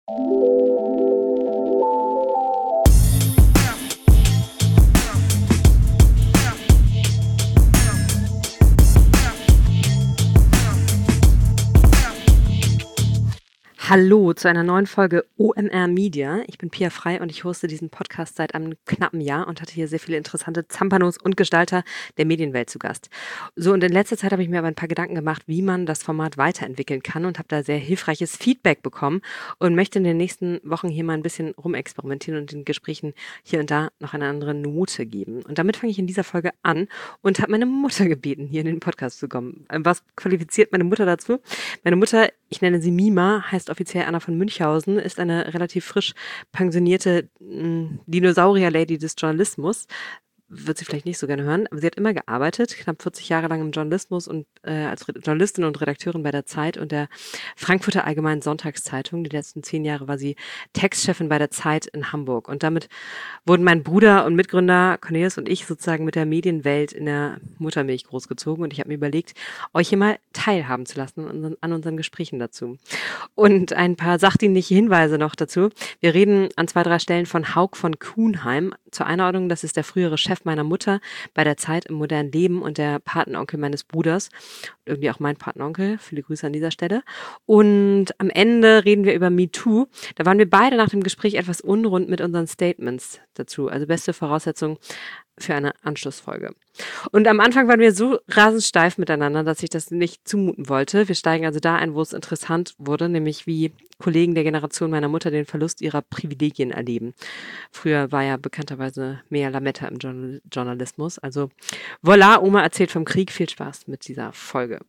Hallo zu einer neuen Folge OMR Media. Ich bin Pia Frei und ich hoste diesen Podcast seit einem knappen Jahr und hatte hier sehr viele interessante Zampanos und Gestalter der Medienwelt zu Gast. So, und in letzter Zeit habe ich mir aber ein paar Gedanken gemacht, wie man das Format weiterentwickeln kann und habe da sehr hilfreiches Feedback bekommen und möchte in den nächsten Wochen hier mal ein bisschen rumexperimentieren und den Gesprächen hier und da noch eine andere Note geben. Und damit fange ich in dieser Folge an und habe meine Mutter gebeten, hier in den Podcast zu kommen. Was qualifiziert meine Mutter dazu? Meine Mutter, ich nenne sie Mima, heißt offiziell Anna von Münchhausen, ist eine relativ frisch pensionierte Dinosaurier-Lady des Journalismus. Wird sie vielleicht nicht so gerne hören, aber sie hat immer gearbeitet, knapp 40 Jahre lang im Journalismus und als Journalistin und Redakteurin bei der Zeit und der Frankfurter Allgemeinen Sonntagszeitung. Die letzten 10 Jahre war sie Textchefin bei der Zeit in Hamburg. Und damit wurden mein Bruder und Mitgründer Cornelius und ich sozusagen mit der Medienwelt in der Muttermilch großgezogen. Und ich habe mir überlegt, euch hier mal teilhaben zu lassen an unseren Gesprächen dazu. Und ein paar sachdienliche Hinweise noch dazu. Wir reden an 2, 3 Stellen von Hauk von Kuhnheim. Zur Einordnung, das ist der frühere Chef meiner Mutter bei der Zeit im modernen Leben und der Patenonkel meines Bruders. Irgendwie auch mein Patenonkel. Viele Grüße an dieser Stelle. Und am Ende reden wir über MeToo. Da waren wir beide nach dem Gespräch etwas unrund mit unseren Statements dazu. Also beste Voraussetzung für eine Anschlussfolge. Und am Anfang waren wir so rasend steif miteinander, dass ich das nicht zumuten wollte. Wir steigen also da ein, wo es interessant wurde, nämlich wie Kollegen der Generation meiner Mutter den Verlust ihrer Privilegien erleben. Früher war ja bekannterweise mehr Lametta im Journalismus. Also voilà, Oma erzählt vom Krieg. Viel Spaß mit dieser Folge.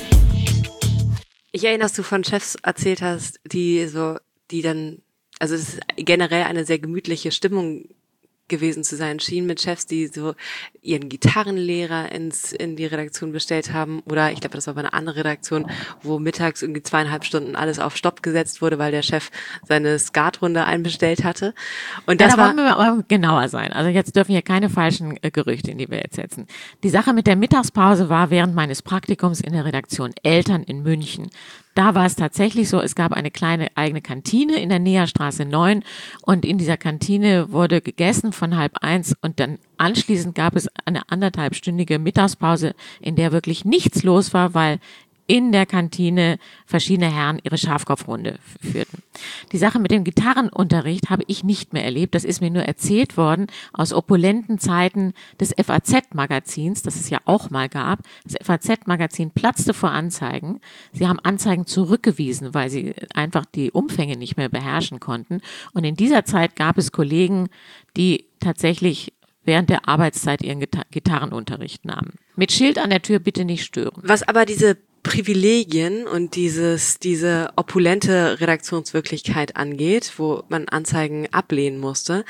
Ich erinnere, dass du von Chefs erzählt hast, die dann, also es ist generell eine sehr gemütliche Stimmung gewesen zu sein schien mit Chefs, die so ihren Gitarrenlehrer in die Redaktion bestellt haben, oder ich glaube, das war bei einer anderen Redaktion, wo mittags irgendwie 2,5 Stunden alles auf Stopp gesetzt wurde, weil der Chef seine Skatrunde einbestellt hatte. Und das wollen wir aber genauer sein. Also jetzt dürfen hier keine falschen Gerüchte in die Welt setzen. Die Sache mit der Mittagspause war während meines Praktikums in der Redaktion Eltern in München. Da war es tatsächlich so, es gab eine kleine eigene Kantine in der Neherstraße 9 und in dieser Kantine wurde gegessen von 12:30 und dann anschließend gab es eine 1,5-stündige Mittagspause, in der wirklich nichts los war, weil in der Kantine verschiedene Herren ihre Schafkopfrunde führten. Die Sache mit dem Gitarrenunterricht habe ich nicht mehr erlebt. Das ist mir nur erzählt worden aus opulenten Zeiten des FAZ-Magazins, das es ja auch mal gab. Das FAZ-Magazin platzte vor Anzeigen. Sie haben Anzeigen zurückgewiesen, weil sie einfach die Umfänge nicht mehr beherrschen konnten. Und in dieser Zeit gab es Kollegen, die tatsächlich während der Arbeitszeit ihren Gitarrenunterricht nahmen. Mit Schild an der Tür bitte nicht stören. Was aber diese Privilegien und diese opulente Redaktionswirklichkeit angeht, wo man Anzeigen ablehnen musste,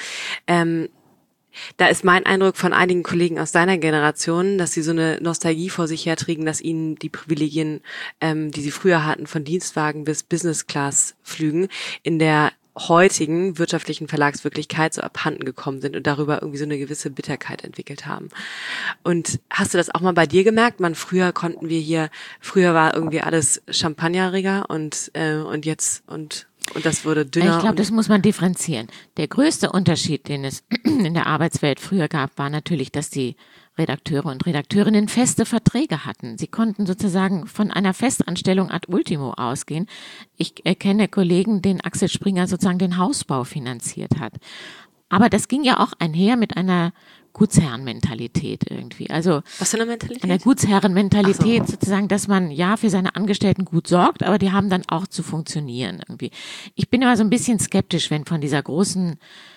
da ist mein Eindruck von einigen Kollegen aus deiner Generation, dass sie so eine Nostalgie vor sich herträgen, dass ihnen die Privilegien, die sie früher hatten, von Dienstwagen bis Business-Class-Flügen in der heutigen wirtschaftlichen Verlagswirklichkeit so abhanden gekommen sind und darüber irgendwie so eine gewisse Bitterkeit entwickelt haben. Und hast du das auch mal bei dir gemerkt? Früher war irgendwie alles Champagnerriger und das wurde dünner. Ich glaube, das muss man differenzieren. Der größte Unterschied, den es in der Arbeitswelt früher gab, war natürlich, dass die Redakteure und Redakteurinnen feste Verträge hatten. Sie konnten sozusagen von einer Festanstellung ad ultimo ausgehen. Ich kenne Kollegen, denen Axel Springer sozusagen den Hausbau finanziert hat. Aber das ging ja auch einher mit einer Gutsherrenmentalität irgendwie. Also was für eine Mentalität? Eine Gutsherrenmentalität sozusagen, dass man ja für seine Angestellten gut sorgt, aber die haben dann auch zu funktionieren irgendwie. Ich bin immer so ein bisschen skeptisch, wenn von dieser großen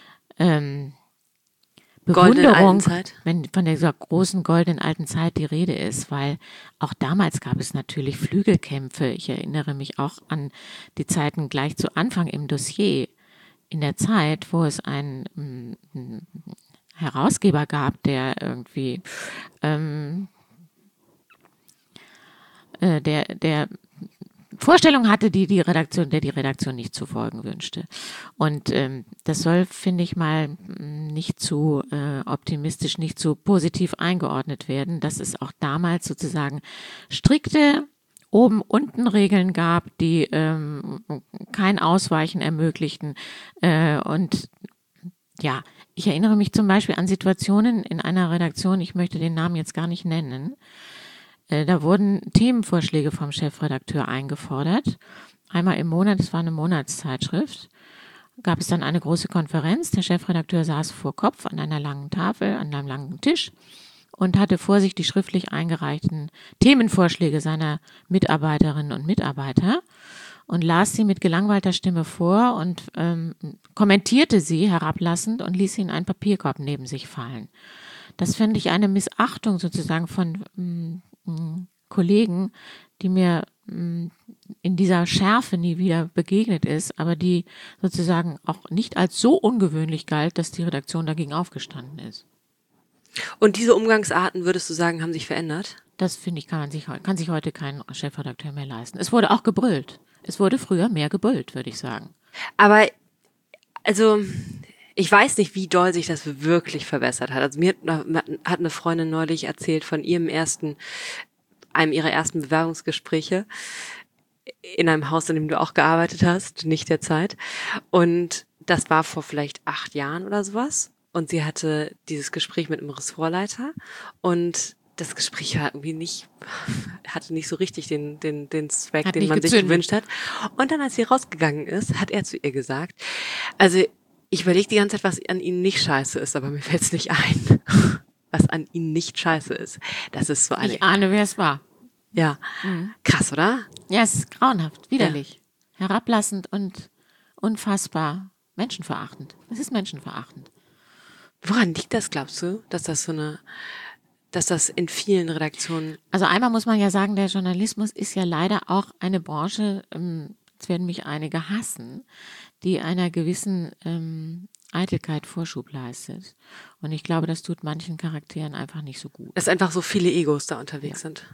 Bewunderung, wenn von dieser großen goldenen alten Zeit die Rede ist, weil auch damals gab es natürlich Flügelkämpfe. Ich erinnere mich auch an die Zeiten gleich zu Anfang im Dossier in der Zeit, wo es einen Herausgeber gab, der irgendwie der Vorstellungen hatte, der die Redaktion nicht zu folgen wünschte. Und das soll, finde ich mal, nicht zu optimistisch, nicht zu positiv eingeordnet werden, dass es auch damals sozusagen strikte Oben-Unten-Regeln gab, die kein Ausweichen ermöglichten. Und ja, ich erinnere mich zum Beispiel an Situationen in einer Redaktion, ich möchte den Namen jetzt gar nicht nennen. Da wurden Themenvorschläge vom Chefredakteur eingefordert. Einmal im Monat, es war eine Monatszeitschrift, gab es dann eine große Konferenz. Der Chefredakteur saß vor Kopf an einer langen Tafel, an einem langen Tisch und hatte vor sich die schriftlich eingereichten Themenvorschläge seiner Mitarbeiterinnen und Mitarbeiter und las sie mit gelangweilter Stimme vor und kommentierte sie herablassend und ließ sie in einen Papierkorb neben sich fallen. Das finde ich eine Missachtung sozusagen von Kollegen, die mir in dieser Schärfe nie wieder begegnet ist, aber die sozusagen auch nicht als so ungewöhnlich galt, dass die Redaktion dagegen aufgestanden ist. Und diese Umgangsarten, würdest du sagen, haben sich verändert? Das finde ich, kann sich heute kein Chefredakteur mehr leisten. Es wurde auch gebrüllt. Es wurde früher mehr gebrüllt, würde ich sagen. Aber, also, ich weiß nicht, wie doll sich das wirklich verbessert hat. Also mir hat eine Freundin neulich erzählt von einem ihrer ersten Bewerbungsgespräche in einem Haus, in dem du auch gearbeitet hast, nicht der Zeit. Und das war vor vielleicht 8 Jahren oder sowas. Und sie hatte dieses Gespräch mit einem Ressortleiter und das Gespräch war irgendwie hatte nicht so richtig den Zweck, den man sich gewünscht hat. Und dann, als sie rausgegangen ist, hat er zu ihr gesagt, also ich überlege die ganze Zeit, was an ihnen nicht scheiße ist, aber mir fällt es nicht ein, was an ihnen nicht scheiße ist. Das ist so eine... Ich ahne, wer es war. Ja, krass, oder? Ja, es ist grauenhaft, widerlich, herablassend und unfassbar menschenverachtend. Es ist menschenverachtend. Woran liegt das, glaubst du, dass das in vielen Redaktionen... Also einmal muss man ja sagen, der Journalismus ist ja leider auch eine Branche, jetzt werden mich einige hassen, die einer gewissen Eitelkeit Vorschub leistet. Und ich glaube, das tut manchen Charakteren einfach nicht so gut. Dass einfach so viele Egos da unterwegs sind.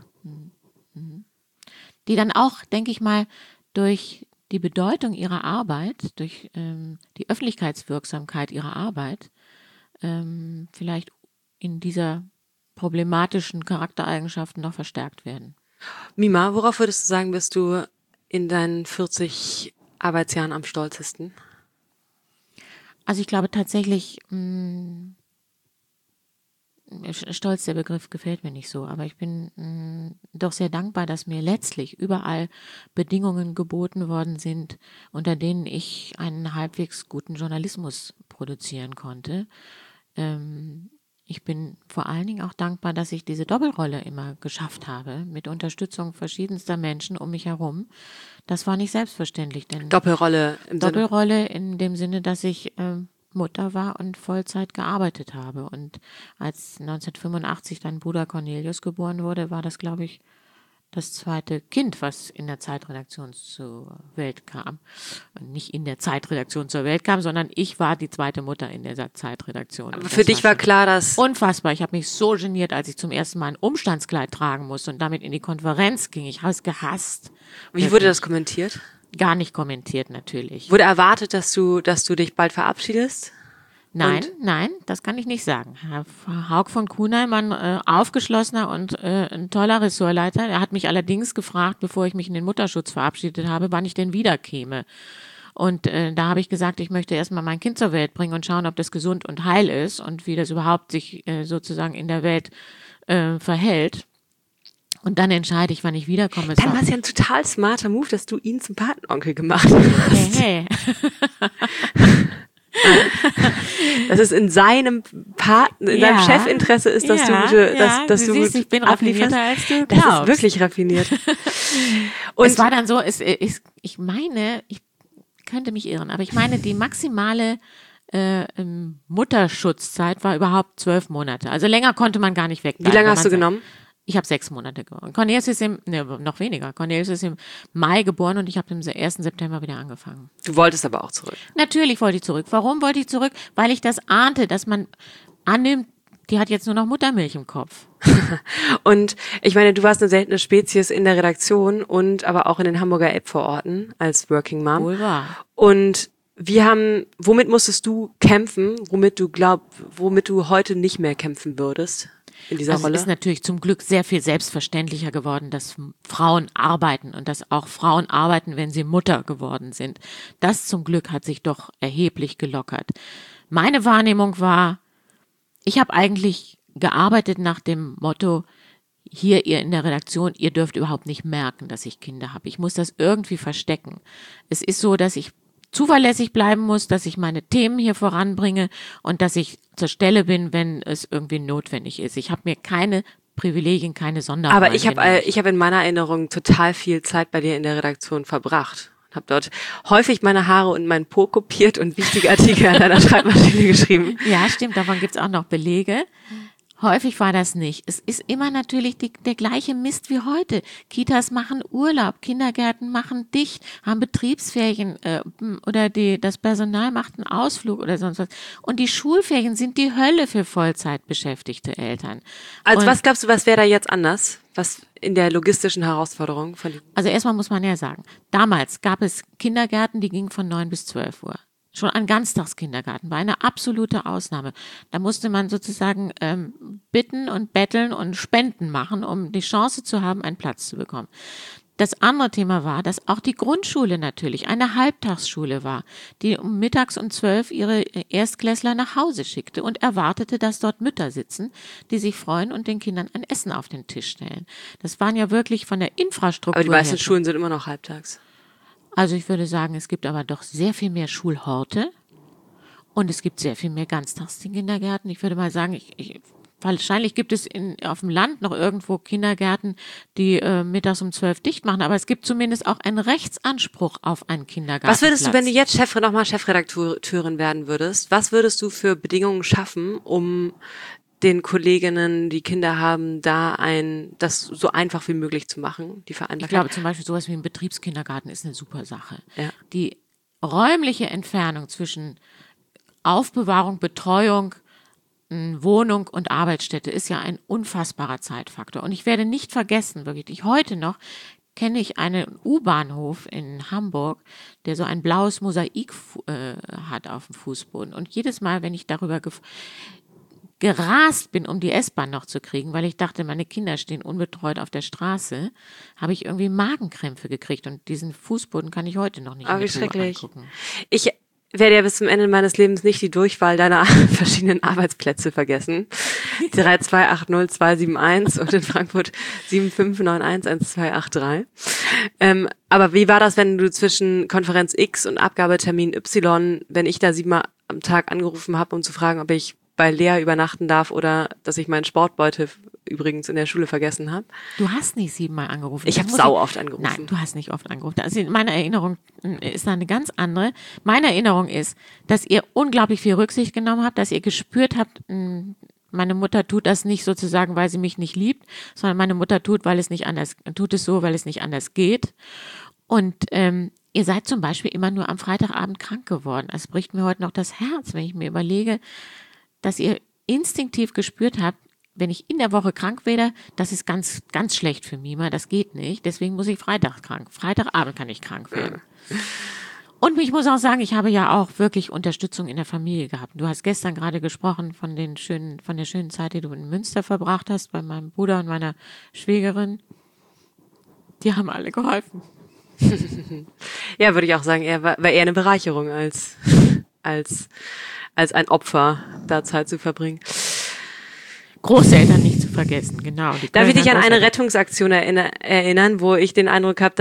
Die dann auch, denke ich mal, durch die Bedeutung ihrer Arbeit, durch die Öffentlichkeitswirksamkeit ihrer Arbeit, vielleicht in dieser problematischen Charaktereigenschaften noch verstärkt werden. Mima, worauf würdest du sagen, bist du in deinen 40 Arbeitsjahren am stolzesten? Also ich glaube tatsächlich, stolz, der Begriff gefällt mir nicht so, aber ich bin doch sehr dankbar, dass mir letztlich überall Bedingungen geboten worden sind, unter denen ich einen halbwegs guten Journalismus produzieren konnte. Ich bin vor allen Dingen auch dankbar, dass ich diese Doppelrolle immer geschafft habe, mit Unterstützung verschiedenster Menschen um mich herum. Das war nicht selbstverständlich. Denn Doppelrolle in dem Sinne, dass ich Mutter war und Vollzeit gearbeitet habe. Und als 1985 dann Bruder Cornelius geboren wurde, war das, glaube ich, das zweite Kind, was in der Zeitredaktion zur Welt kam. Und nicht in der Zeitredaktion zur Welt kam, sondern ich war die zweite Mutter in der Zeitredaktion. Aber für dich war klar, dass... Unfassbar. Ich habe mich so geniert, als ich zum ersten Mal ein Umstandskleid tragen musste und damit in die Konferenz ging. Ich habe es gehasst. Wie wurde das kommentiert? Gar nicht kommentiert, natürlich. Wurde erwartet, dass du dich bald verabschiedest? Nein, das kann ich nicht sagen. Herr Haug von Kuhnheim, ein aufgeschlossener und ein toller Ressortleiter. Er hat mich allerdings gefragt, bevor ich mich in den Mutterschutz verabschiedet habe, wann ich denn wiederkäme. Und da habe ich gesagt, ich möchte erstmal mein Kind zur Welt bringen und schauen, ob das gesund und heil ist und wie das überhaupt sich sozusagen in der Welt verhält. Und dann entscheide ich, wann ich wiederkomme. Dann war es ja ein total smarter Move, dass du ihn zum Patenonkel gemacht hast. Hey. Dass es in seinem seinem Chefinteresse ist, dass dass du siehst, ich bin raffinierter als du glaubst. Das ist wirklich raffiniert. Und es war dann so, ich meine, ich könnte mich irren, aber ich meine, die maximale Mutterschutzzeit war überhaupt 12 Monate. Also länger konnte man gar nicht wegbleiben. Wie lange hast du genommen? Ich habe 6 Monate geboren. Cornelius ist noch weniger. Cornelius ist im Mai geboren und ich habe am 1. September wieder angefangen. Du wolltest aber auch zurück. Natürlich wollte ich zurück. Warum wollte ich zurück? Weil ich das ahnte, dass man annimmt, die hat jetzt nur noch Muttermilch im Kopf. Und ich meine, du warst eine seltene Spezies in der Redaktion und aber auch in den Hamburger Elbvororten als Working Mom. Wohl wahr. Und womit musstest du kämpfen, womit du heute nicht mehr kämpfen würdest? in dieser Rolle? Es ist natürlich zum Glück sehr viel selbstverständlicher geworden, dass Frauen arbeiten und dass auch Frauen arbeiten, wenn sie Mutter geworden sind. Das zum Glück hat sich doch erheblich gelockert. Meine Wahrnehmung war, ich habe eigentlich gearbeitet nach dem Motto, hier ihr in der Redaktion, ihr dürft überhaupt nicht merken, dass ich Kinder habe. Ich muss das irgendwie verstecken. Es ist so, dass ich zuverlässig bleiben muss, dass ich meine Themen hier voranbringe und dass ich zur Stelle bin, wenn es irgendwie notwendig ist. Ich habe mir keine Privilegien, keine Sonderrollen. Aber ich habe in meiner Erinnerung total viel Zeit bei dir in der Redaktion verbracht. Habe dort häufig meine Haare und meinen Po kopiert und wichtige Artikel an deiner Schreibmaschine geschrieben. Ja, stimmt, davon gibt's auch noch Belege. Häufig war das nicht. Es ist immer natürlich der gleiche Mist wie heute. Kitas machen Urlaub, Kindergärten machen dicht, haben Betriebsferien oder das Personal macht einen Ausflug oder sonst was. Und die Schulferien sind die Hölle für Vollzeitbeschäftigte Eltern. Also was glaubst du, was wäre da jetzt anders? Was in der logistischen Herausforderung von dir? Also erstmal muss man ja sagen, damals gab es Kindergärten, die gingen von 9 bis 12 Uhr. Schon ein Ganztagskindergarten war eine absolute Ausnahme. Da musste man sozusagen bitten und betteln und Spenden machen, um die Chance zu haben, einen Platz zu bekommen. Das andere Thema war, dass auch die Grundschule natürlich eine Halbtagsschule war, die um mittags um 12 ihre Erstklässler nach Hause schickte und erwartete, dass dort Mütter sitzen, die sich freuen und den Kindern ein Essen auf den Tisch stellen. Das waren ja wirklich von der Infrastruktur. Aber die meisten Schulen sind immer noch halbtags. Also ich würde sagen, es gibt aber doch sehr viel mehr Schulhorte und es gibt sehr viel mehr Ganztagskindergärten. Ich würde mal sagen, wahrscheinlich gibt es auf dem Land noch irgendwo Kindergärten, die mittags um 12 dicht machen, aber es gibt zumindest auch einen Rechtsanspruch auf einen Kindergarten. Was würdest du, wenn du jetzt nochmal Chefredakteurin werden würdest, was würdest du für Bedingungen schaffen, um den Kolleginnen, die Kinder haben, das so einfach wie möglich zu machen, die Vereinbarkeit? Ich glaube zum Beispiel sowas wie ein Betriebskindergarten ist eine super Sache. Ja. Die räumliche Entfernung zwischen Aufbewahrung, Betreuung, Wohnung und Arbeitsstätte ist ja ein unfassbarer Zeitfaktor. Und ich werde nicht vergessen, wirklich, heute noch kenne ich einen U-Bahnhof in Hamburg, der so ein blaues Mosaik hat auf dem Fußboden. Und jedes Mal, wenn ich darüber gerast bin, um die S-Bahn noch zu kriegen, weil ich dachte, meine Kinder stehen unbetreut auf der Straße, habe ich irgendwie Magenkrämpfe gekriegt und diesen Fußboden kann ich heute noch nicht wie schrecklich angucken. Ich werde ja bis zum Ende meines Lebens nicht die Durchwahl deiner verschiedenen Arbeitsplätze vergessen. 3280271 und in Frankfurt 75911283. Aber wie war das, wenn du zwischen Konferenz X und Abgabetermin Y, wenn ich da 7-mal am Tag angerufen habe, um zu fragen, ob ich bei Lea übernachten darf oder dass ich meinen Sportbeutel übrigens in der Schule vergessen habe? Du hast nicht 7-mal angerufen. Ich habe sau oft angerufen. Nein, du hast nicht oft angerufen. Also meine Erinnerung ist da eine ganz andere. Meine Erinnerung ist, dass ihr unglaublich viel Rücksicht genommen habt, dass ihr gespürt habt, meine Mutter tut das nicht sozusagen, weil sie mich nicht liebt, sondern meine Mutter tut es so, weil es nicht anders geht. Und ihr seid zum Beispiel immer nur am Freitagabend krank geworden. Es bricht mir heute noch das Herz, wenn ich mir überlege, dass ihr instinktiv gespürt habt, wenn ich in der Woche krank werde, das ist ganz, ganz schlecht für Mima, das geht nicht, deswegen muss ich Freitagabend kann ich krank werden. Und ich muss auch sagen, ich habe ja auch wirklich Unterstützung in der Familie gehabt. Du hast gestern gerade gesprochen von der schönen Zeit, die du in Münster verbracht hast, bei meinem Bruder und meiner Schwägerin. Die haben alle geholfen. Ja, würde ich auch sagen, war eher eine Bereicherung als ein Opfer, da Zeit zu verbringen. Großeltern nicht zu vergessen, genau. Darf ich dich an eine Rettungsaktion erinnern, wo ich den Eindruck habe,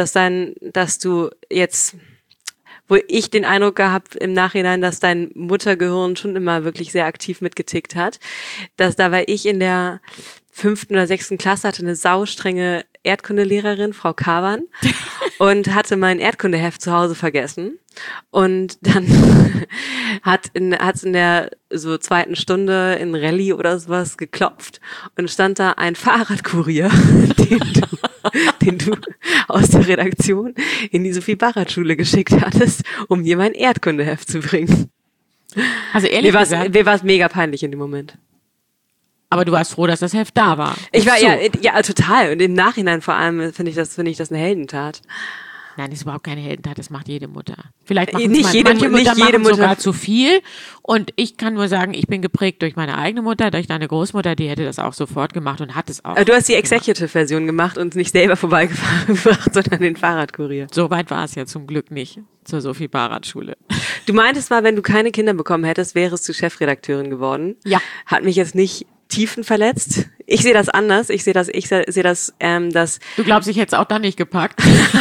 wo ich den Eindruck gehabt im Nachhinein, dass dein Muttergehirn schon immer wirklich sehr aktiv mitgetickt hat. Da war ich in der 5. oder 6. Klasse, hatte eine saustrenge Erdkundelehrerin, Frau Kavan, und hatte mein Erdkundeheft zu Hause vergessen. Und dann hat's in der so 2. Stunde in Rallye oder sowas geklopft und stand da ein Fahrradkurier, den du aus der Redaktion in die Sophie-Barrat-Schule geschickt hattest, um mir mein Erdkundeheft zu bringen. Also ehrlich gesagt, mir war es mega peinlich in dem Moment. Aber du warst froh, dass das Heft da war. Ich war ja total. Und im Nachhinein vor allem finde ich das eine Heldentat. Nein, das ist überhaupt keine Heldentat, das macht jede Mutter. Vielleicht machen manche Mütter sogar zu viel Und ich kann nur sagen, ich bin geprägt durch meine eigene Mutter, durch deine Großmutter, die hätte das auch sofort gemacht und hat es auch. Du hast die Executive-Version gemacht und nicht selber vorbeigebracht, sondern den Fahrradkurier. So weit war es ja zum Glück nicht zur Sophie Fahrradschule. Du meintest mal, wenn du keine Kinder bekommen hättest, wärest du Chefredakteurin geworden. Ja. Hat mich jetzt nicht tiefenverletzt. Ich sehe das anders. Ich sehe das, dass Du glaubst, ich hätte es auch dann nicht gepackt.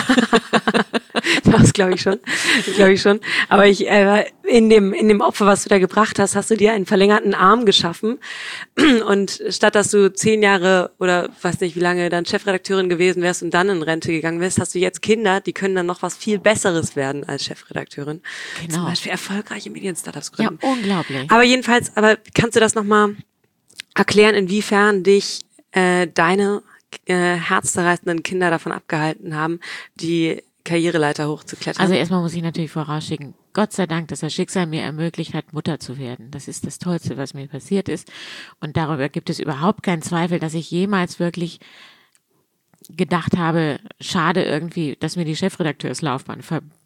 das glaube ich schon. Aber in dem Opfer, was du da gebracht hast, hast du dir einen verlängerten Arm geschaffen. Und statt dass du 10 Jahre oder weiß nicht wie lange dann Chefredakteurin gewesen wärst und dann in Rente gegangen wärst, hast du jetzt Kinder, die können dann noch was viel Besseres werden als Chefredakteurin. Genau. Zum Beispiel erfolgreiche Medien-Startups gründen. Ja, unglaublich. Aber kannst du das nochmal erklären, inwiefern dich deine herzzerreißenden Kinder davon abgehalten haben, die Karriereleiter hochzuklettern? Also erstmal muss ich natürlich vorausschicken, Gott sei Dank, dass das Schicksal mir ermöglicht hat, Mutter zu werden. Das ist das Tollste, was mir passiert ist. Und darüber gibt es überhaupt keinen Zweifel, dass ich jemals wirklich gedacht habe, schade irgendwie, dass mir die Chefredakteurslaufbahn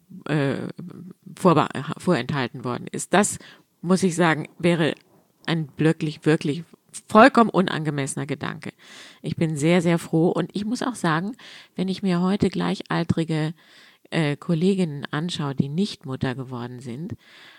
vorenthalten worden ist. Das, muss ich sagen, wäre ein wirklich vollkommen unangemessener Gedanke. Ich bin sehr, sehr froh und ich muss auch sagen, wenn ich mir heute gleichaltrige Kolleginnen anschaue, die nicht Mutter geworden sind,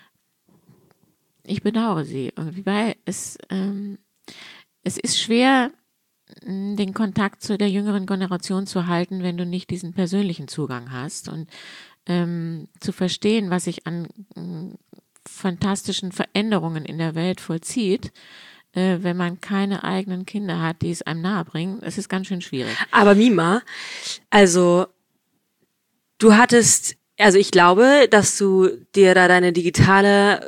ich bedauere sie irgendwie, weil es ist schwer, den Kontakt zu der jüngeren Generation zu halten, wenn du nicht diesen persönlichen Zugang hast und zu verstehen, was sich an fantastischen Veränderungen in der Welt vollzieht, wenn man keine eigenen Kinder hat, die es einem nahebringen. Es ist ganz schön schwierig. Aber Mima, also ich glaube, dass du dir da dein digitales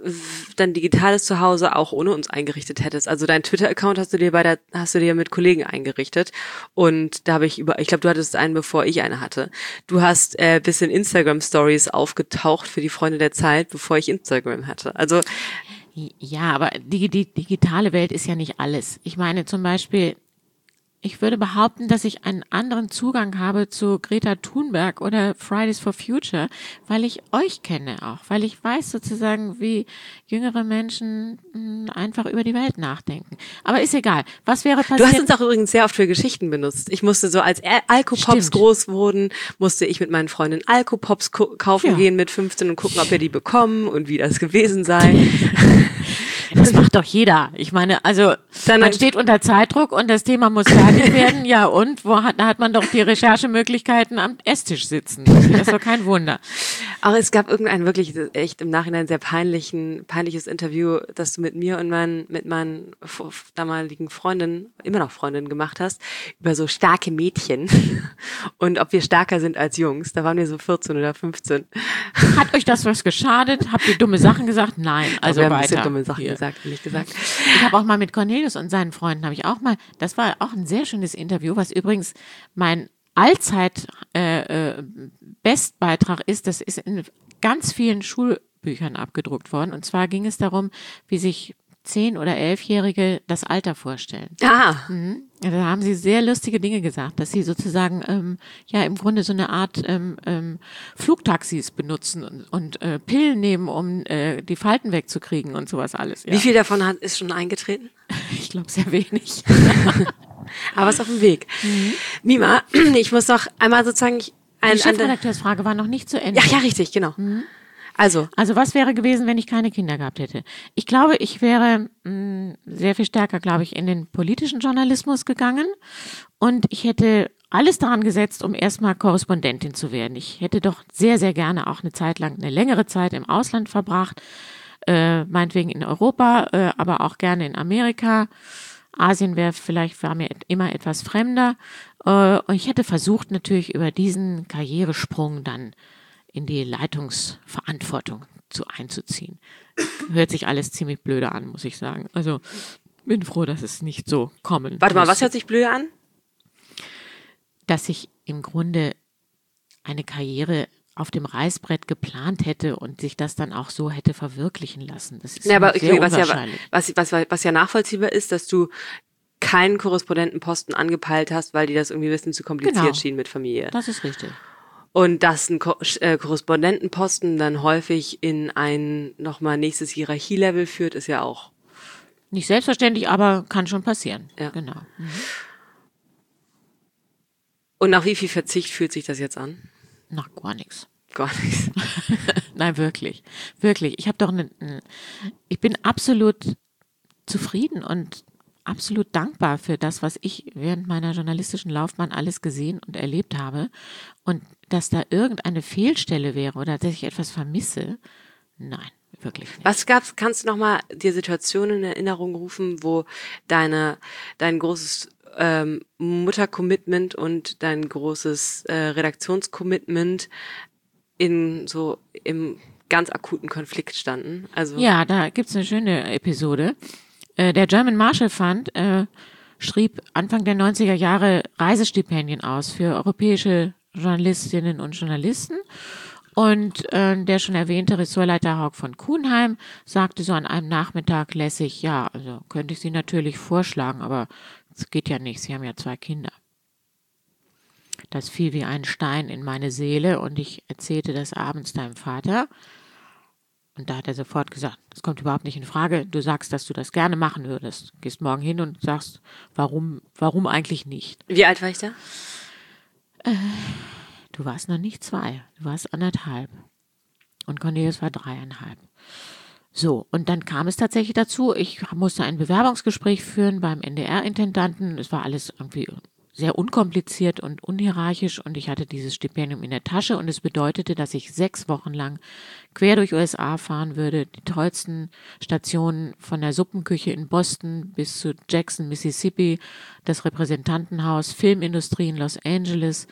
Zuhause auch ohne uns eingerichtet hättest. Also dein Twitter-Account hast du dir mit Kollegen eingerichtet und da ich glaube, du hattest einen, bevor ich eine hatte. Du hast bisschen Instagram-Stories aufgetaucht für die Freunde der Zeit, bevor ich Instagram hatte. Also ja, aber die digitale Welt ist ja nicht alles. Ich meine zum Beispiel, ich würde behaupten, dass ich einen anderen Zugang habe zu Greta Thunberg oder Fridays for Future, weil ich euch kenne auch, weil ich weiß sozusagen, wie jüngere Menschen einfach über die Welt nachdenken. Aber ist egal. Was wäre passiert? Du hast uns auch übrigens sehr oft für Geschichten benutzt. Ich musste so, als Alkopops groß wurden, musste ich mit meinen Freundinnen Alkopops kaufen gehen mit 15 und gucken, ob wir die bekommen und wie das gewesen sei. Das macht doch jeder. Ich meine, also man steht unter Zeitdruck und das Thema muss fertig werden. Ja, und da hat man doch die Recherchemöglichkeiten am Esstisch sitzen. Das ist doch kein Wunder. Aber es gab irgendein wirklich echt im Nachhinein sehr peinliches Interview, das du mit mir und mit meinen damaligen Freundinnen, immer noch Freundinnen gemacht hast, über so starke Mädchen und ob wir stärker sind als Jungs. Da waren wir so 14 oder 15. Hat euch das was geschadet? Habt ihr dumme Sachen gesagt? Nein, also wir haben weiter. Ein bisschen dumme Sachen gesagt, ehrlich gesagt. Ich habe auch mal mit Cornelius und seinen Freunden, das war auch ein sehr schönes Interview, was übrigens mein Allzeit Bestbeitrag ist. Das ist in ganz vielen Schulbüchern abgedruckt worden. Und zwar ging es darum, wie sich 10- oder 11-Jährige das Alter vorstellen. Ah. Ja, da haben sie sehr lustige Dinge gesagt, dass sie sozusagen im Grunde so eine Art Flugtaxis benutzen und Pillen nehmen, um die Falten wegzukriegen und sowas alles. Ja. Wie viel davon ist schon eingetreten? Ich glaube sehr wenig. Aber ist auf dem Weg. Mima, ich muss noch einmal sozusagen... Die Chefredakteursfrage war noch nicht zu Ende. Ja, richtig, genau. Also was wäre gewesen, wenn ich keine Kinder gehabt hätte? Ich glaube, ich wäre sehr viel stärker, in den politischen Journalismus gegangen und ich hätte alles daran gesetzt, um erstmal Korrespondentin zu werden. Ich hätte doch sehr, sehr gerne auch eine längere Zeit im Ausland verbracht, meinetwegen in Europa, aber auch gerne in Amerika. Asien war mir immer etwas fremder. Und ich hätte versucht, natürlich über diesen Karrieresprung dann in die Leitungsverantwortung einzuziehen. Hört sich alles ziemlich blöde an, muss ich sagen. Also bin froh, dass es nicht so kommen Warte mal, was hört sich blöde an? Dass ich im Grunde eine Karriere auf dem Reißbrett geplant hätte und sich das dann auch so hätte verwirklichen lassen. Das ist sehr unwahrscheinlich. Was ja nachvollziehbar ist, dass du keinen Korrespondentenposten angepeilt hast, weil dir das irgendwie ein bisschen zu kompliziert schien mit Familie. Das ist richtig. Und dass ein Korrespondentenposten dann häufig in ein nochmal nächstes Hierarchielevel führt, ist ja auch nicht selbstverständlich, aber kann schon passieren. Ja. Genau. Und nach wie viel Verzicht fühlt sich das jetzt an? Nach gar nichts. Gar nichts. Nein, wirklich. Wirklich. Ich bin absolut zufrieden und absolut dankbar für das, was ich während meiner journalistischen Laufbahn alles gesehen und erlebt habe. Und dass da irgendeine Fehlstelle wäre oder dass ich etwas vermisse, nein, wirklich nicht. Kannst du nochmal dir Situationen in Erinnerung rufen, wo dein großes Mutter-Commitment und dein großes Redaktionscommitment im ganz akuten Konflikt standen? Also Ja, da gibt's eine schöne Episode. Der German Marshall Fund schrieb Anfang der 90er Jahre Reisestipendien aus für europäische Journalistinnen und Journalisten. Und der schon erwähnte Ressortleiter Haug von Kuhnheim sagte so an einem Nachmittag lässig, ja, also könnte ich Sie natürlich vorschlagen, aber es geht ja nicht, Sie haben ja 2 Kinder. Das fiel wie ein Stein in meine Seele und ich erzählte das abends deinem Vater. Und da hat er sofort gesagt, das kommt überhaupt nicht in Frage. Du sagst, dass du das gerne machen würdest. Gehst morgen hin und sagst, warum eigentlich nicht? Wie alt war ich da? Du warst noch nicht 2, du warst 1,5. Und Cornelius war 3,5. So, und dann kam es tatsächlich dazu, ich musste ein Bewerbungsgespräch führen beim NDR-Intendanten. Es war alles irgendwie sehr unkompliziert und unhierarchisch und ich hatte dieses Stipendium in der Tasche und es bedeutete, dass ich 6 Wochen lang quer durch USA fahren würde, die tollsten Stationen von der Suppenküche in Boston bis zu Jackson, Mississippi, das Repräsentantenhaus, Filmindustrie in Los Angeles,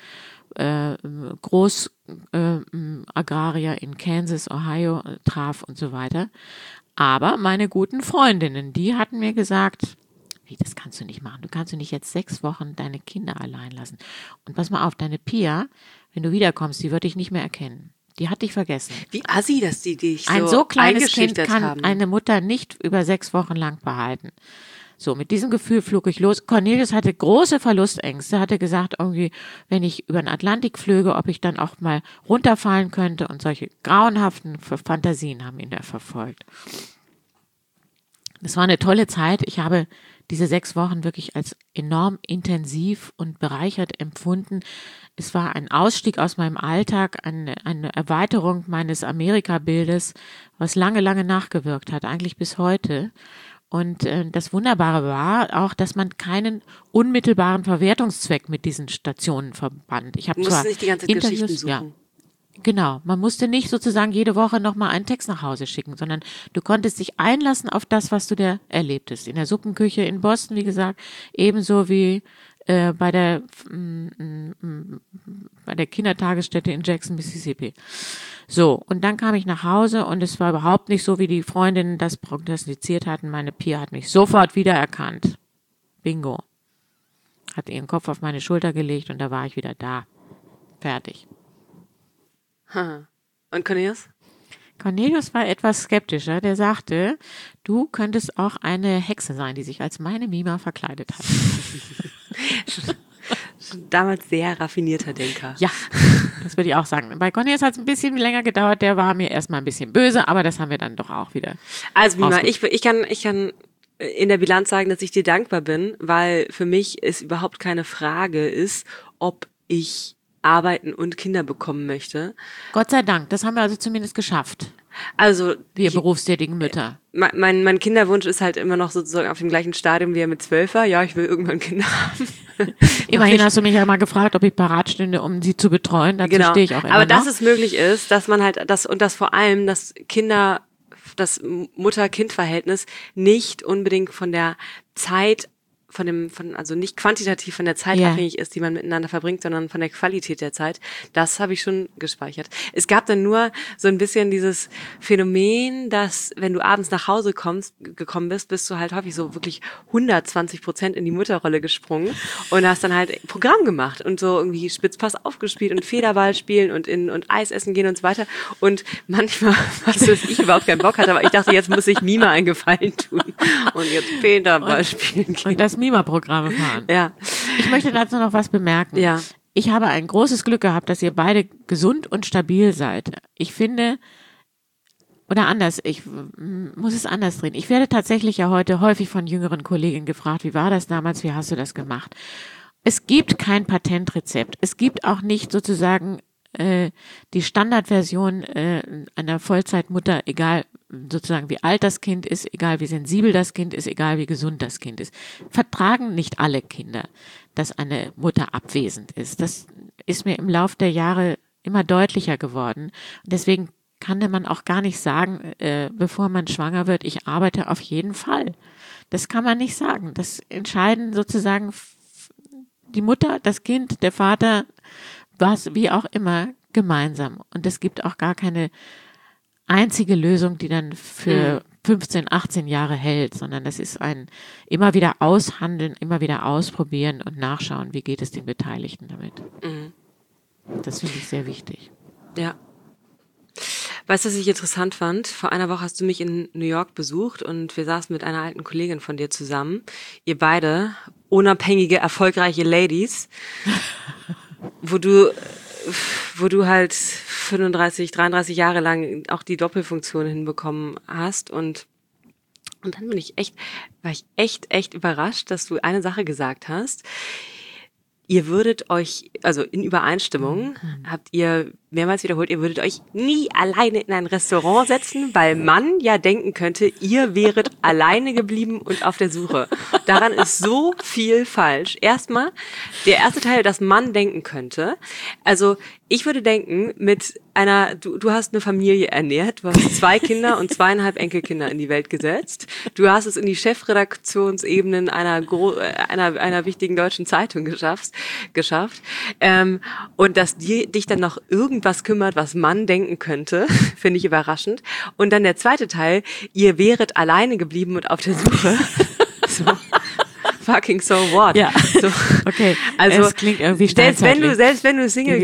Agrarier in Kansas, Ohio traf und so weiter. Aber meine guten Freundinnen, die hatten mir gesagt, wie, das kannst du nicht machen. Du kannst nicht jetzt 6 Wochen deine Kinder allein lassen. Und pass mal auf, deine Pia, wenn du wiederkommst, die wird dich nicht mehr erkennen. Die hat dich vergessen. Wie assi, dass die dich Ein so kleines Kind eingeschüchtert kann haben. eine Mutter nicht über 6 Wochen lang behalten. So, mit diesem Gefühl flog ich los. Cornelius hatte große Verlustängste, hatte gesagt, irgendwie, wenn ich über den Atlantik flöge, ob ich dann auch mal runterfallen könnte und solche grauenhaften Fantasien haben ihn da verfolgt. Das war eine tolle Zeit. Ich habe diese 6 Wochen wirklich als enorm intensiv und bereichert empfunden. Es war ein Ausstieg aus meinem Alltag, eine Erweiterung meines Amerika-Bildes, was lange, lange nachgewirkt hat, eigentlich bis heute. Und das Wunderbare war auch, dass man keinen unmittelbaren Verwertungszweck mit diesen Stationen verband. Ich habe zwar nicht die ganze Zeit Interviews, Geschichten suchen. ja, genau, man musste nicht sozusagen jede Woche nochmal einen Text nach Hause schicken, sondern du konntest dich einlassen auf das, was du da erlebtest. In der Suppenküche in Boston, wie gesagt, ebenso wie bei der Kindertagesstätte in Jackson, Mississippi. So, und dann kam ich nach Hause und es war überhaupt nicht so, wie die Freundinnen das prognostiziert hatten. Meine Pia hat mich sofort wiedererkannt. Bingo. Hat ihren Kopf auf meine Schulter gelegt und da war ich wieder da. Fertig. Und Cornelius? Cornelius war etwas skeptischer. Der sagte, du könntest auch eine Hexe sein, die sich als meine Mima verkleidet hat. Damals sehr raffinierter Denker. Ja, das würde ich auch sagen. Bei Cornelius hat es ein bisschen länger gedauert. Der war mir erstmal ein bisschen böse, aber das haben wir dann doch auch wieder. Also Mima, ich kann in der Bilanz sagen, dass ich dir dankbar bin, weil für mich es überhaupt keine Frage ist, ob ich arbeiten und Kinder bekommen möchte. Gott sei Dank, das haben wir also zumindest geschafft. Also wir berufstätigen Mütter. Mein Kinderwunsch ist halt immer noch sozusagen auf dem gleichen Stadium wie er mit 12 war. Ja, ich will irgendwann Kinder haben. Immerhin hast du mich ja mal gefragt, ob ich parat stünde, um sie zu betreuen. Dazu stehe ich auch immer Aber noch. dass es möglich ist, dass man halt das vor allem das Mutter-Kind-Verhältnis nicht unbedingt von der Zeit also nicht quantitativ von der Zeit abhängig ist, die man miteinander verbringt, sondern von der Qualität der Zeit. Das habe ich schon gespeichert. Es gab dann nur so ein bisschen dieses Phänomen, dass wenn du abends nach Hause gekommen bist, bist du halt häufig so wirklich 120% in die Mutterrolle gesprungen und hast dann halt Programm gemacht und so irgendwie Spitzpass aufgespielt und Federball spielen und Eis essen gehen und so weiter. Und manchmal, was ich überhaupt keinen Bock hatte, aber ich dachte, jetzt muss ich Mima einen Gefallen tun und jetzt Federball spielen gehen. Und das Mima-Programme fahren. Ja. Ich möchte dazu noch was bemerken. Ja. ich habe ein großes Glück gehabt, dass ihr beide gesund und stabil seid. Ich finde, oder anders, ich muss es anders drehen. Ich werde tatsächlich ja heute häufig von jüngeren Kollegen gefragt, wie war das damals, wie hast du das gemacht? Es gibt kein Patentrezept. Es gibt auch nicht sozusagen die Standardversion einer Vollzeitmutter, egal sozusagen wie alt das Kind ist, egal wie sensibel das Kind ist, egal wie gesund das Kind ist. Vertragen nicht alle Kinder, dass eine Mutter abwesend ist. Das ist mir im Lauf der Jahre immer deutlicher geworden. Und deswegen kann man auch gar nicht sagen, bevor man schwanger wird, ich arbeite auf jeden Fall. Das kann man nicht sagen. Das entscheiden sozusagen die Mutter, das Kind, der Vater, was, wie auch immer, gemeinsam. Und es gibt auch gar keine einzige Lösung, die dann für 15, 18 Jahre hält, sondern das ist ein immer wieder aushandeln, immer wieder ausprobieren und nachschauen, wie geht es den Beteiligten damit. Das finde ich sehr wichtig. Ja. Weißt du, was ich interessant fand? Vor einer Woche hast du mich in New York besucht und wir saßen mit einer alten Kollegin von dir zusammen. Ihr beide, unabhängige, erfolgreiche Ladies, wo du halt 35, 33 Jahre lang auch die Doppelfunktion hinbekommen hast und dann war ich echt überrascht, dass du eine Sache gesagt hast. Ihr würdet euch, also in Übereinstimmung, habt ihr mehrmals wiederholt, ihr würdet euch nie alleine in ein Restaurant setzen, weil man ja denken könnte, ihr wäret alleine geblieben und auf der Suche. Daran ist so viel falsch. Erstmal, der erste Teil, dass man denken könnte. Also, ich würde denken, du hast eine Familie ernährt, du hast 2 Kinder und 2,5 Enkelkinder in die Welt gesetzt. Du hast es in die Chefredaktionsebenen einer wichtigen deutschen Zeitung geschafft. Und dass dich dann noch irgendwas kümmert, was man denken könnte, finde ich überraschend. Und dann der zweite Teil, ihr wäret alleine geblieben und auf der Suche. So. Fucking so what? Ja, so. Okay. Also es klingt irgendwie selbst wenn du Single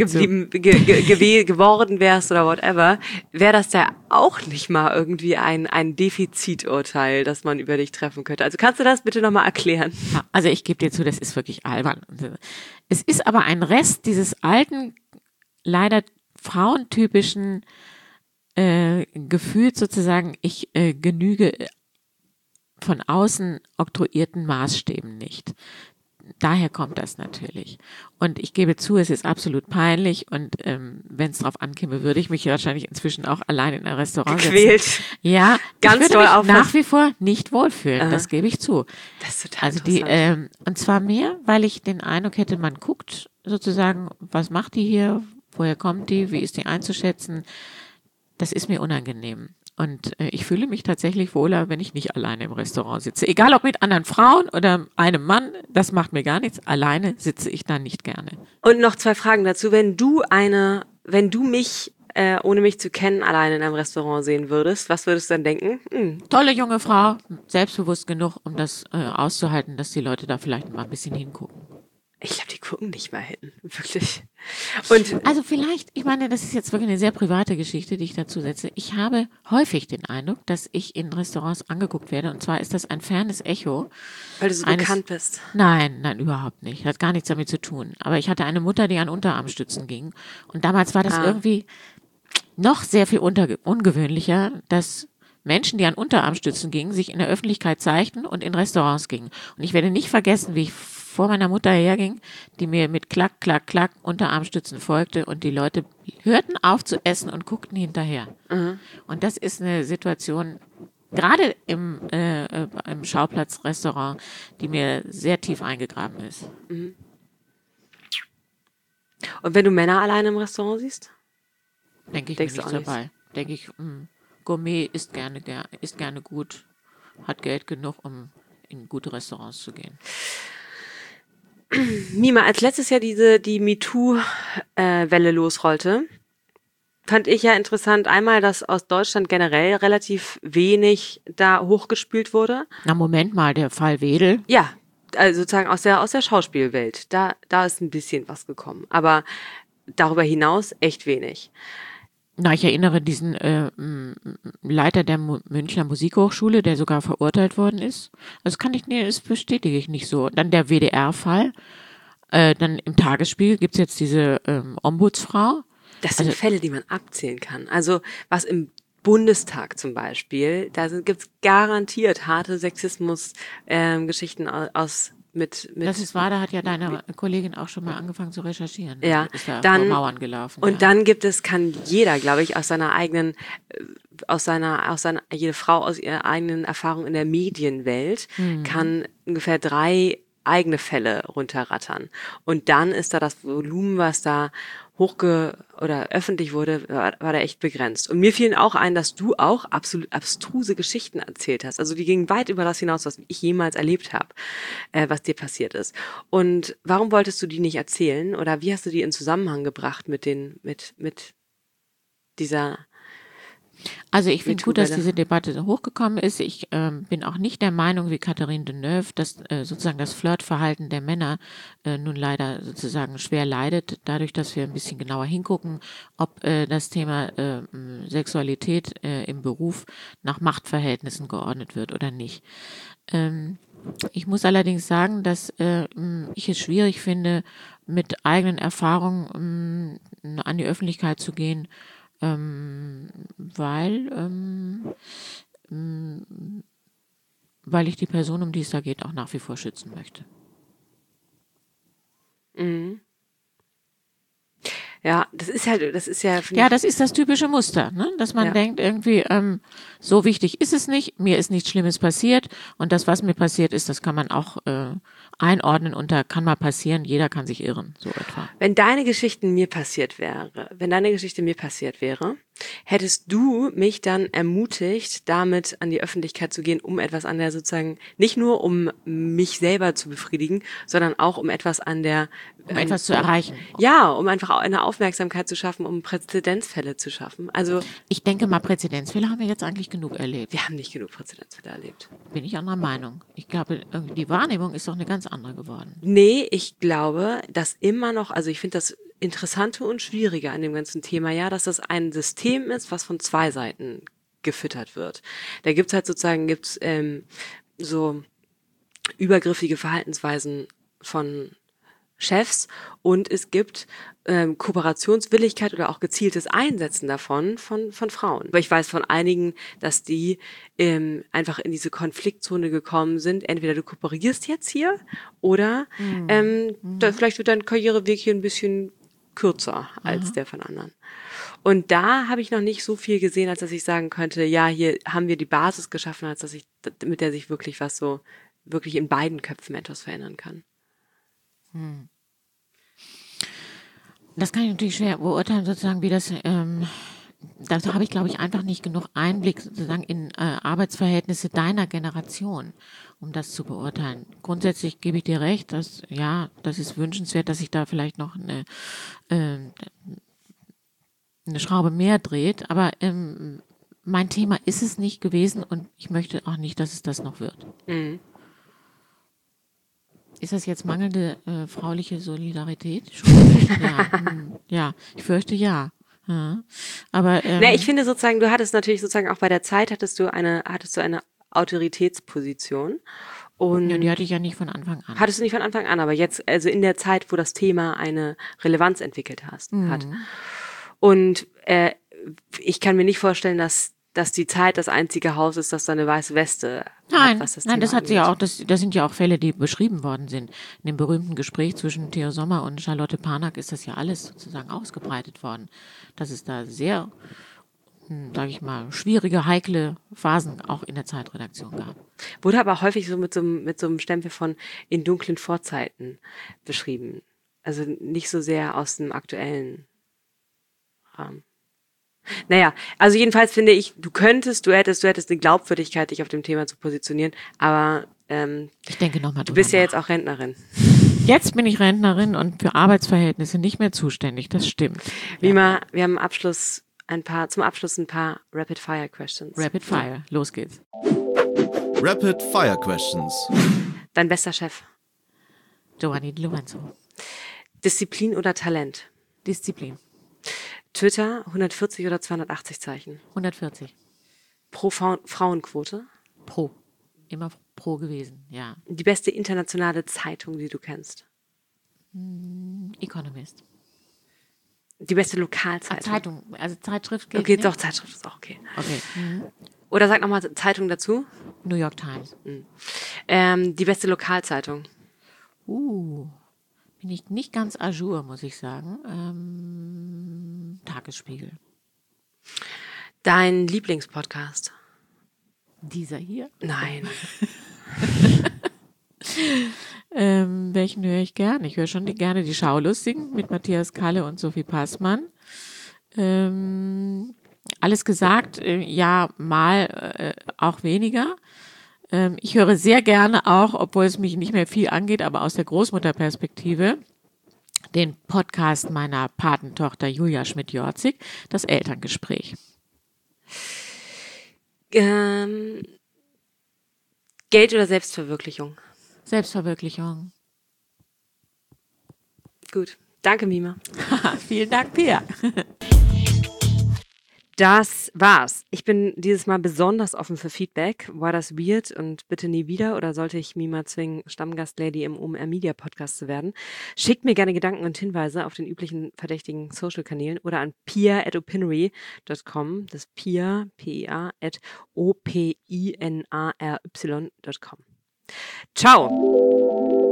geworden wärst oder whatever, wäre das ja auch nicht mal irgendwie ein Defiziturteil, das man über dich treffen könnte. Also kannst du das bitte nochmal erklären? Also ich gebe dir zu, das ist wirklich albern. Es ist aber ein Rest dieses alten, leider frauentypischen Gefühls sozusagen, ich genüge von außen oktroyierten Maßstäben nicht. Daher kommt das natürlich. Und ich gebe zu, es ist absolut peinlich und wenn es drauf ankäme, würde ich mich wahrscheinlich inzwischen auch allein in ein Restaurant setzen. Ja, ganz ich würde mich nach wie vor nicht wohlfühlen, das gebe ich zu. Das ist total interessant. Und zwar mehr, weil ich den Eindruck hätte, man guckt sozusagen, was macht die hier, woher kommt die, wie ist die einzuschätzen. Das ist mir unangenehm. Und ich fühle mich tatsächlich wohler, wenn ich nicht alleine im Restaurant sitze. Egal ob mit anderen Frauen oder einem Mann, das macht mir gar nichts. Alleine sitze ich da nicht gerne. Und noch 2 Fragen dazu. Wenn du mich, ohne mich zu kennen, alleine in einem Restaurant sehen würdest, was würdest du dann denken? Tolle junge Frau, selbstbewusst genug, um das auszuhalten, dass die Leute da vielleicht mal ein bisschen hingucken. Ich glaube, die gucken nicht mal hin, wirklich. Und also vielleicht, ich meine, das ist jetzt wirklich eine sehr private Geschichte, die ich dazu setze. Ich habe häufig den Eindruck, dass ich in Restaurants angeguckt werde. Und zwar ist das ein fernes Echo. Weil du so bekannt bist. Nein, überhaupt nicht. Hat gar nichts damit zu tun. Aber ich hatte eine Mutter, die an Unterarmstützen ging. Und damals war das irgendwie noch sehr viel ungewöhnlicher, dass Menschen, die an Unterarmstützen gingen, sich in der Öffentlichkeit zeigten und in Restaurants gingen. Und ich werde nicht vergessen, wie ich vor meiner Mutter herging, die mir mit Klack, Klack, Klack Unterarmstützen folgte und die Leute hörten auf zu essen und guckten hinterher. Und das ist eine Situation, gerade im Schauplatzrestaurant, die mir sehr tief eingegraben ist. Und wenn du Männer alleine im Restaurant siehst? Denke ich mir nicht dabei. Denke ich, Gourmet isst gerne gut, hat Geld genug, um in gute Restaurants zu gehen. Mima, als letztes Jahr die MeToo-Welle losrollte, fand ich ja interessant, einmal, dass aus Deutschland generell relativ wenig da hochgespült wurde. Na, Moment mal, der Fall Wedel. Ja, also sozusagen aus der Schauspielwelt. Da ist ein bisschen was gekommen. Aber darüber hinaus echt wenig. Na, ich erinnere diesen Leiter der Münchner Musikhochschule, der sogar verurteilt worden ist. Das bestätige ich nicht so. Dann der WDR-Fall. Dann im Tagesspiegel gibt's jetzt diese Ombudsfrau. Das sind Fälle, die man abzählen kann. Also was im Bundestag zum Beispiel, da gibt's garantiert harte Sexismus-Geschichten mit. Das ist wahr, da hat ja deine Kollegin auch schon mal angefangen zu recherchieren. Ne? Ja, Ist da dann, vor Mauern gelaufen. Und dann kann jeder, glaube ich, aus seiner eigenen, jede Frau aus ihrer eigenen Erfahrung in der Medienwelt kann ungefähr 3 eigene Fälle runterrattern. Und dann ist da das Volumen, was da oder öffentlich wurde, war da echt begrenzt. Und mir fielen auch ein, dass du auch absolut abstruse Geschichten erzählt hast. Also die gingen weit über das hinaus, was ich jemals erlebt habe, was dir passiert ist. Und warum wolltest du die nicht erzählen? Oder wie hast du die in Zusammenhang gebracht mit dieser Also ich finde gut, dass MeToo-Welle? diese Debatte hochgekommen ist. Ich bin auch nicht der Meinung wie Catherine Deneuve, dass sozusagen das Flirtverhalten der Männer nun leider sozusagen schwer leidet, dadurch, dass wir ein bisschen genauer hingucken, ob das Thema Sexualität im Beruf nach Machtverhältnissen geordnet wird oder nicht. Ich muss allerdings sagen, dass ich es schwierig finde, mit eigenen Erfahrungen an die Öffentlichkeit zu gehen, weil ich die Person, um die es da geht, auch nach wie vor schützen möchte. Mhm. Ja, das ist ja, Ja, das ist das typische Muster, ne? Dass man denkt irgendwie, so wichtig ist es nicht, mir ist nichts Schlimmes passiert und das, was mir passiert ist, das kann man auch einordnen unter kann mal passieren, jeder kann sich irren, so etwa. Wenn deine Geschichte mir passiert wäre, hättest du mich dann ermutigt, damit an die Öffentlichkeit zu gehen, um etwas an der sozusagen, nicht nur um mich selber zu befriedigen, sondern auch um etwas um etwas zu erreichen. Ja, um einfach eine Aufmerksamkeit zu schaffen, um Präzedenzfälle zu schaffen. Also ich denke mal, Präzedenzfälle haben wir jetzt eigentlich genug erlebt. Wir haben nicht genug Präzedenzfälle erlebt. Bin ich anderer Meinung. Ich glaube, die Wahrnehmung ist doch eine ganz andere geworden. Nee, ich glaube, dass immer noch, also ich finde das Interessante und Schwierige an dem ganzen Thema ja, dass das ein System ist, was von 2 Seiten gefüttert wird. Da gibt's halt sozusagen, so übergriffige Verhaltensweisen von Chefs und es gibt Kooperationswilligkeit oder auch gezieltes Einsetzen davon von Frauen. Aber ich weiß von einigen, dass die einfach in diese Konfliktzone gekommen sind. Entweder du kooperierst jetzt hier oder vielleicht wird dein Karriereweg hier ein bisschen kürzer als der von anderen. Und da habe ich noch nicht so viel gesehen, als dass ich sagen könnte, ja, hier haben wir die Basis geschaffen, als dass mit der sich wirklich wirklich in beiden Köpfen etwas verändern kann. Das kann ich natürlich schwer beurteilen, sozusagen, wie das, da habe ich, glaube ich, einfach nicht genug Einblick sozusagen in Arbeitsverhältnisse deiner Generation, um das zu beurteilen. Grundsätzlich gebe ich dir recht, dass, ja, das ist wünschenswert, dass sich da vielleicht noch eine Schraube mehr dreht, aber mein Thema ist es nicht gewesen und ich möchte auch nicht, dass es das noch wird. Mhm. Ist das jetzt mangelnde frauliche Solidarität? Ja, ich fürchte ja. Aber ich finde sozusagen, du hattest natürlich sozusagen auch bei der Zeit hattest du eine Autoritätsposition und ja, die hatte ich ja nicht von Anfang an. Hattest du nicht von Anfang an, aber jetzt also in der Zeit, wo das Thema eine Relevanz entwickelt hat. Und ich kann mir nicht vorstellen, dass die Zeit das einzige Haus ist, das da eine weiße Weste hat, was das Thema das hat sie ja auch, angeht. das sind ja auch Fälle, die beschrieben worden sind. In dem berühmten Gespräch zwischen Theo Sommer und Charlotte Parnack ist das ja alles sozusagen ausgebreitet worden, dass es da sehr, sage ich mal, schwierige, heikle Phasen auch in der Zeitredaktion gab. Wurde aber häufig so mit so einem Stempel von in dunklen Vorzeiten beschrieben. Also nicht so sehr aus dem aktuellen Rahmen. Naja, also jedenfalls finde ich, du hättest eine Glaubwürdigkeit, dich auf dem Thema zu positionieren, aber ich denke noch mal du bist ja jetzt auch Rentnerin. Jetzt bin ich Rentnerin und für Arbeitsverhältnisse nicht mehr zuständig, das stimmt. Wir haben zum Abschluss ein paar Rapid-Fire-Questions. Rapid Fire, los geht's. Rapid-Fire-Questions. Dein bester Chef? Giovanni Di Lorenzo. Disziplin oder Talent? Disziplin. Twitter 140 oder 280 Zeichen? 140. Pro Frauenquote? Pro. Immer pro gewesen, ja. Die beste internationale Zeitung, die du kennst? Economist. Die beste Lokalzeitung. Zeitung, also Zeitschrift geht Okay, nicht. doch, Zeitschrift ist auch okay. Okay. Oder sag nochmal Zeitung dazu. New York Times. Die beste Lokalzeitung. Bin ich nicht ganz à jour, muss ich sagen. Tagesspiegel. Dein Lieblingspodcast? Dieser hier. Nein. Welchen höre ich gern? Ich höre schon gerne die Schaulustigen mit Matthias Kalle und Sophie Passmann. Alles gesagt, ja, mal auch weniger. Ich höre sehr gerne auch, obwohl es mich nicht mehr viel angeht, aber aus der Großmutterperspektive, den Podcast meiner Patentochter Julia Schmidt-Jorzig, das Elterngespräch. Geld oder Selbstverwirklichung? Selbstverwirklichung. Gut. Danke, Mima. Vielen Dank, Pia. Das war's. Ich bin dieses Mal besonders offen für Feedback. War das weird und bitte nie wieder? Oder sollte ich Mima zwingen, Stammgastlady im OMR Media Podcast zu werden? Schickt mir gerne Gedanken und Hinweise auf den üblichen verdächtigen Social-Kanälen oder an pia@opinory.com. Das Pia, P-I-A, @opinary.com. Ciao!